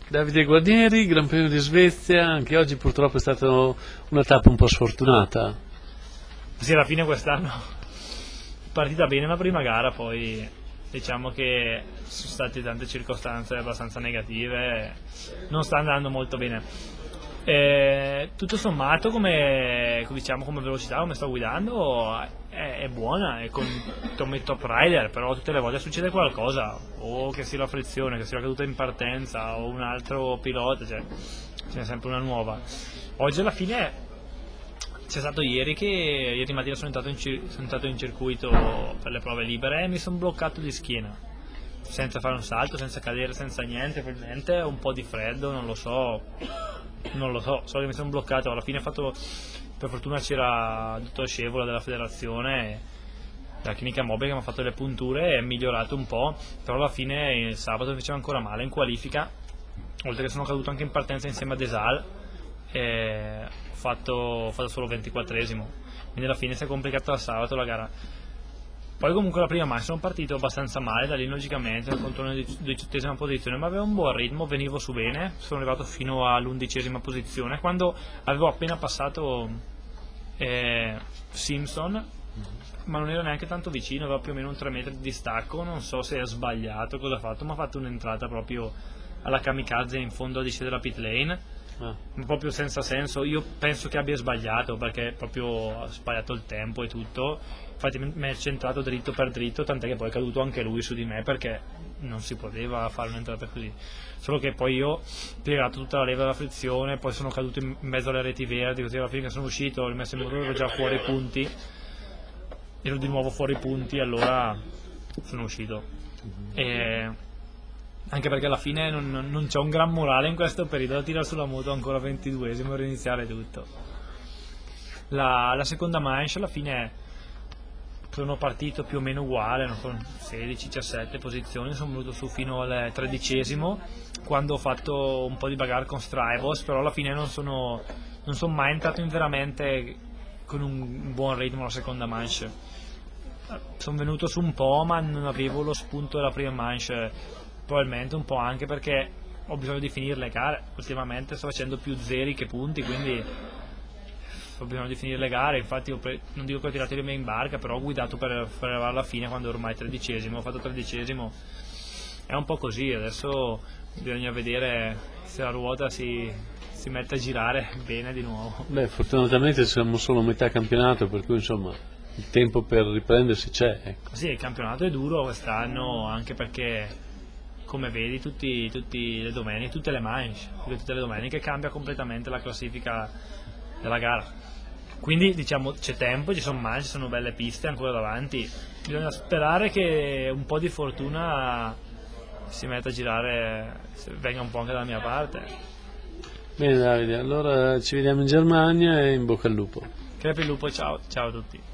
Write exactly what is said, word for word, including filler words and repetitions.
Davide Guarnieri, Gran Premio di Svezia, anche oggi purtroppo è stata una tappa un po' sfortunata. Sì, alla fine quest'anno è partita bene la prima gara, poi diciamo che sono state tante circostanze abbastanza negative, non sta andando molto bene. E tutto sommato, come, diciamo, come velocità, come sto guidando, è, è buona, è con, come top rider, però tutte le volte succede qualcosa, o che sia la frizione, che sia la caduta in partenza, o un altro pilota, cioè c'è sempre una nuova. Oggi alla fine c'è stato ieri che ieri mattina sono entrato in, sono entrato in circuito per le prove libere e mi sono bloccato di schiena, senza fare un salto, senza cadere, senza niente, probabilmente un po' di freddo, non lo so. Non lo so, so che mi sono bloccato, alla fine ho fatto, per fortuna c'era il dottor Scevola della federazione, della clinica mobile, che mi ha fatto le punture e è migliorato un po', però alla fine il sabato mi faceva ancora male in qualifica, oltre che sono caduto anche in partenza insieme a Desal, e ho fatto, ho fatto solo ventiquattresimo, quindi alla fine si è complicata il sabato la gara. Poi comunque la prima manche sono partito abbastanza male, da lì logicamente nel contorno di diciottesima posizione, ma avevo un buon ritmo, venivo su bene, sono arrivato fino all'undicesima posizione, quando avevo appena passato eh, Simpson, ma non era neanche tanto vicino, aveva più o meno un tre metri di distacco, non so se ha sbagliato, cosa ha fatto, ma ha fatto un'entrata proprio alla kamikaze in fondo a discesa della pit lane, ah. proprio senza senso. Io penso che abbia sbagliato, perché proprio ha sbagliato il tempo e tutto, infatti mi è centrato dritto per dritto, tant'è che poi è caduto anche lui su di me, perché non si poteva fare un'entrata così, solo che poi io ho piegato tutta la leva della frizione, poi sono caduto in mezzo alle reti verdi, così alla fine che sono uscito, ho rimesso il motore, ero già fuori i punti, ero di nuovo fuori i punti, allora sono uscito. E anche perché alla fine non, non, non c'è un gran morale in questo periodo da tirare sulla moto ancora ventiduesimo e iniziare tutto. La, la seconda manche alla fine sono partito più o meno uguale, non so, sedici diciassette posizioni, sono venuto su fino al tredicesimo quando ho fatto un po' di bagarre con Strybos, però alla fine non sono, non sono mai entrato in veramente con un buon ritmo la seconda manche. Sono venuto su un po', ma non avevo lo spunto della prima manche, probabilmente un po' anche perché ho bisogno di finire le gare, ultimamente sto facendo più zeri che punti, quindi ho bisogno di finire le gare, infatti ho pre- non dico che ho tirato le mie in barca, però ho guidato per, per arrivare alla fine quando ormai tredicesimo, ho fatto tredicesimo, è un po' così, adesso bisogna vedere se la ruota si, si mette a girare bene di nuovo. Beh, fortunatamente siamo solo a metà campionato, per cui insomma il tempo per riprendersi c'è. Ecco. Sì, il campionato è duro quest'anno, anche perché come vedi tutti, tutti le domeniche, tutte le manche, tutte le domeniche cambia completamente la classifica della gara. Quindi diciamo c'è tempo, ci sono manche, ci sono belle piste ancora davanti, bisogna sperare che un po' di fortuna si metta a girare, venga un po' anche dalla mia parte. Bene Davide, allora ci vediamo in Germania e in bocca al lupo. Crepi il lupo, ciao, ciao a tutti.